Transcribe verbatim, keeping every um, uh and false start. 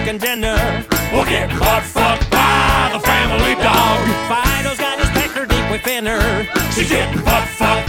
chicken dinner. We'll get butt fucked by the family dog. Fido's got his pecker deep with Finner. She's getting butt fucked